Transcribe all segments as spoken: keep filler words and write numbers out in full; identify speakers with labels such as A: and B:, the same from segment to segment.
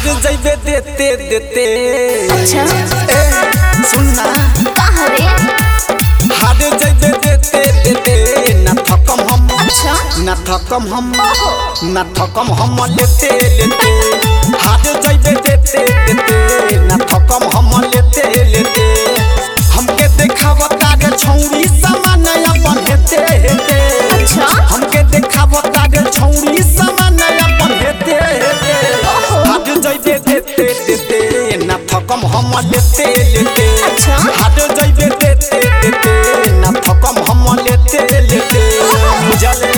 A: हार जाइबे देते देते।
B: अच्छा
A: ए सुनना
B: कहाँ रे?
A: हार जाइबे देते देते ना थकम हम।
B: अच्छा
A: ना थकम हम ना थकम हम लेते लेते। हार जाइबे देते देते ना थकम हम लेते लेते। हमके देखाव तारे छौरी सामान अपन हेते हेते।
B: अच्छा
A: हमके देखाव तारे छौरी सामान अपन हेते हेते। हार जाइबे देते देते ना थकम हम लेते लेते।
B: अच्छा
A: हार जाइबे देते देते ना थकम हम लेते लेते। बुझले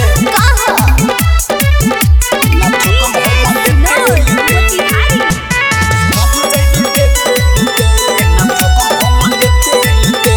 A: ना थकम हम लेते लेते। हार जाइबे देते देते ना थकम हम लेते लेते।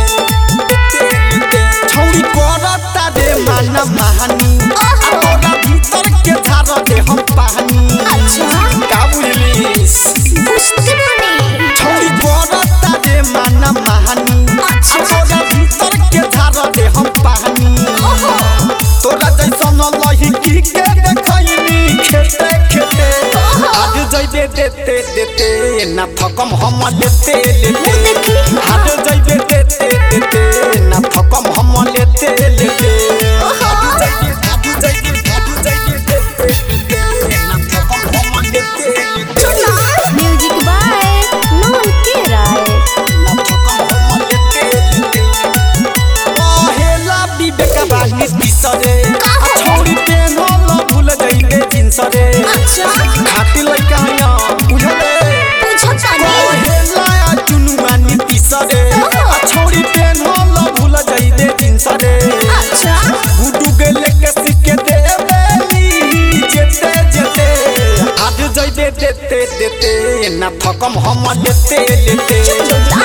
A: छौरी करता रे माना महानी आ तोरा भीतर के झाड़ दे हम पानी।
B: अच्छा
A: का बुझलिस
B: बुझते बनी।
A: छौरी करता रे माना महानी आ तोरा भीतर के झाड़ दे हम पानी। तोरा जैसन लहिकी के देखैनी खेते खेते। आज जइबे देते देते ना थकम हम लेते लेते। आज जइबे देते देते ना थकम हम लेते लेते। आज जइबे आज जइबे आज जइबे देते देते ना थकम हम लेते लेते।
B: म्यूजिक बाय नॉन के राय।
A: ना थकम हम लेते लेते। पहेला विवेक बानी बिसरे आ छौरी पेनल भूल गइले जिनसरे।
B: अच्छा
A: खाती लइका या बुझले
B: पूछता नहीं।
A: पहेला चुनुआनी बिसरे आ छौरी पेनल भूल गइले जिनसरे।
B: अच्छा
A: गुडू गेले के सिके देबेली जेते जेते। आज जइबे देते देते ना थकम हम लेते लेते।